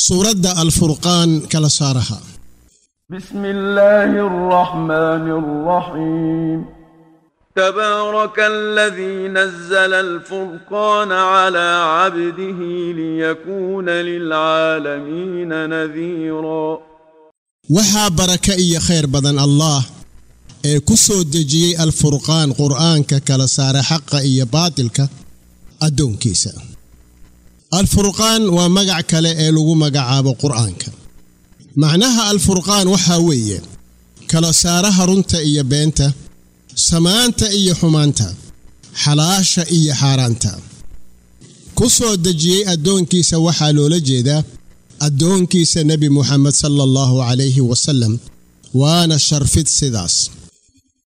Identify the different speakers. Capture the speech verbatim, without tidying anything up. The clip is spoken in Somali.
Speaker 1: سورة الفرقان كلا صارها.
Speaker 2: بسم الله الرحمن الرحيم. تبارك الذي نزل الفرقان على عبده ليكون للعالمين نذيرا.
Speaker 1: وحا بركة إيا خير بدن الله ee ku soo dejiyay al-furqaan quraanka kala saara xaqa iyo baatilka adoonkiisa. al-furqaan waa magac kale ee lagu magacaabo quraanka. macnaha al-furqaan waxa weeye kala saaraha runta iyo beenta, samaanta iyo xumaanta, xalaasha iyo xaaraanta. ku soo dejiyay adoonkiisa waxa loola jeedaa adoonkiisa nabi Muhammad sallallahu alayhi wa sallam waana sharfid sidaas.